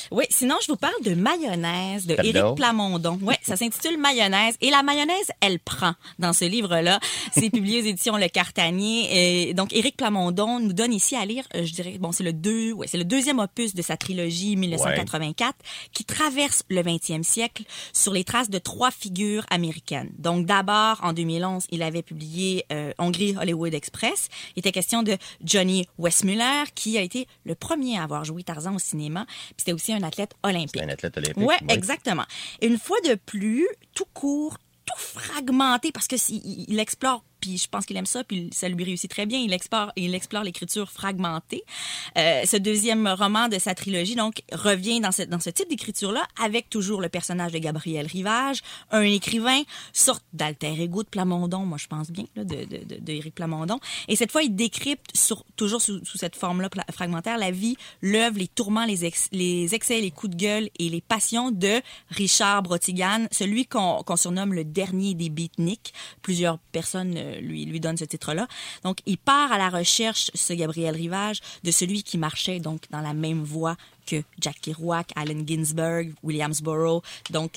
Oui, sinon, je vous parle de Mayonnaise de Pardon? Éric Plamondon. Oui, ça s'intitule Mayonnaise. Et la mayonnaise, elle prend dans ce livre-là. C'est publié aux éditions Le Cartanier. Et donc, Éric Plamondon nous donne ici à lire, je dirais, bon, c'est le deuxième opus de sa trilogie 1984 qui traverse le 20e siècle sur les traces de 3 figures américaines. Donc, d'abord, en 2011, il avait publié Hongrie Hollywood Express. Il était question de Johnny Weissmuller, qui a été le premier à avoir joué Tarzan au cinéma. Puis c'était aussi un athlète olympique. C'est un athlète olympique. Ouais, exactement. Et une fois de plus, tout court, tout fragmenté, parce que il explore, puis je pense qu'il aime ça, puis ça lui réussit très bien. Il explore l'écriture fragmentée. Ce deuxième roman de sa trilogie, donc, revient dans ce type d'écriture-là, avec toujours le personnage de Gabriel Rivage, un écrivain, sorte d'alter ego de Plamondon, moi je pense bien, là, de Éric Plamondon. Et cette fois, il décrypte toujours sous cette forme-là fragmentaire la vie, l'œuvre, les tourments, les excès, les coups de gueule et les passions de Richard Brotigan, celui qu'on surnomme le dernier des beatniks. Plusieurs personnes lui donne ce titre-là. Donc, il part à la recherche, ce Gabriel Rivage, de celui qui marchait donc dans la même voie que Jack Kerouac, Allen Ginsberg, Williamsboro, donc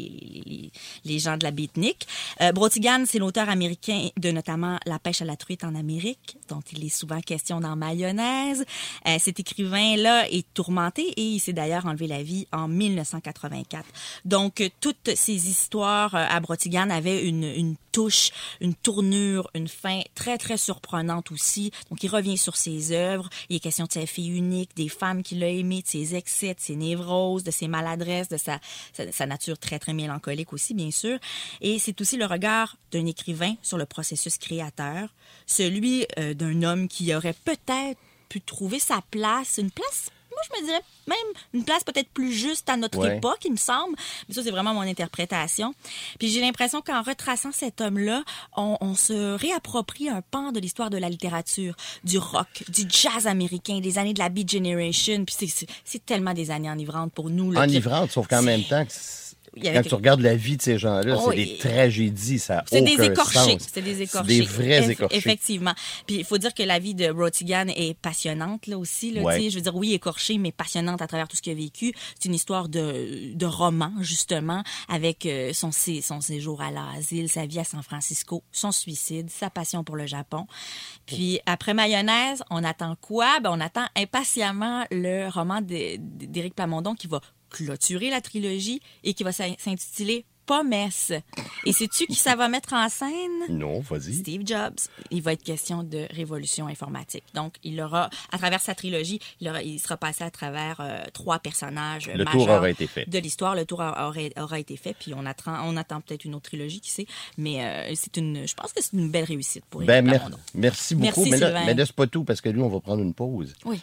les gens de la beatnik. Brotigan, c'est l'auteur américain de notamment La pêche à la truite en Amérique, dont il est souvent question dans Mayonnaise. Cet écrivain-là est tourmenté et il s'est d'ailleurs enlevé la vie en 1984. Donc, toutes ces histoires à Brotigan avaient une touche, une tournure, une fin très, très surprenante aussi. Donc, il revient sur ses œuvres. Il est question de sa fille unique, des femmes qu'il a aimées, de ses excès, de ses névroses, de ses maladresses, de sa nature très, très mélancolique aussi, bien sûr. Et c'est aussi le regard d'un écrivain sur le processus créateur, celui d'un homme qui aurait peut-être pu trouver sa place, une place, moi je me dirais même une place peut-être plus juste à notre époque, il me semble. Mais ça, c'est vraiment mon interprétation. Puis j'ai l'impression qu'en retraçant cet homme-là, on se réapproprie un pan de l'histoire de la littérature, du rock, du jazz américain, des années de la Beat Generation. Puis c'est tellement des années enivrantes pour nous. Là, enivrantes, sauf qu'en même temps... Quand tu regardes la vie de ces gens-là, c'est des tragédies, ça n'a aucun sens. C'est des écorchés. C'est des vrais écorchés. Effectivement. Puis il faut dire que la vie de Brotigan est passionnante, là aussi. Là, je veux dire, oui, écorchée, mais passionnante à travers tout ce qu'il a vécu. C'est une histoire de roman, justement, avec son séjour à l'asile, sa vie à San Francisco, son suicide, sa passion pour le Japon. Puis après Mayonnaise, on attend quoi? On attend impatiemment le roman d'Éric Plamondon qui va clôturer la trilogie et qui va s'intituler Pommes. Et sais-tu qui ça va mettre en scène? Non, vas-y. Steve Jobs. Il va être question de révolution informatique. Donc, il aura, à travers sa trilogie, il sera passé à travers 3 personnages majeurs tour aura été fait. De l'histoire. Le tour aura été fait, puis on attend peut-être une autre trilogie, qui sait. Mais je pense que c'est une belle réussite pour Éric Plamondon. Merci beaucoup. Mais là, c'est pas tout, parce que nous, on va prendre une pause. Oui.